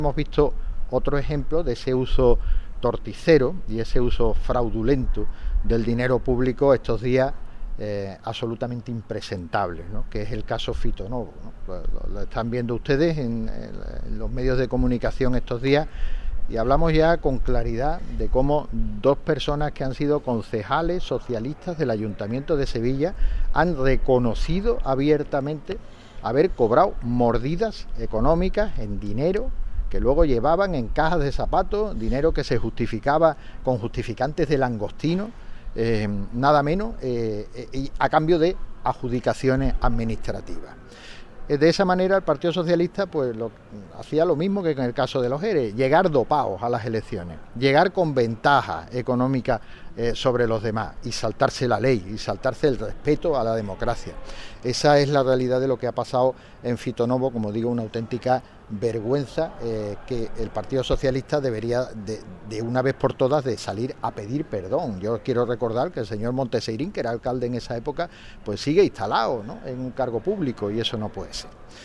Hemos visto otro ejemplo de ese uso torticero y ese uso fraudulento del dinero público estos días, absolutamente impresentables, ¿no? Que es el caso Fito Novo, ¿no? Lo están viendo ustedes en los medios de comunicación estos días, y hablamos ya con claridad de cómo dos personas que han sido concejales socialistas del Ayuntamiento de Sevilla han reconocido abiertamente haber cobrado mordidas económicas en dinero que luego llevaban en cajas de zapatos, dinero que se justificaba con justificantes de langostino, nada menos, y a cambio de adjudicaciones administrativas. De esa manera el Partido Socialista hacía lo mismo que en el caso de los ERE, llegar dopados a las elecciones, llegar con ventaja económica sobre los demás y saltarse la ley y saltarse el respeto a la democracia. Esa es la realidad de lo que ha pasado en Fito Novo, como digo, una auténtica vergüenza, que el Partido Socialista debería de una vez por todas de salir a pedir perdón. Yo quiero recordar que el señor Monteseirín, que era alcalde en esa época, pues sigue instalado, ¿no?, en un cargo público, y eso no puede ser.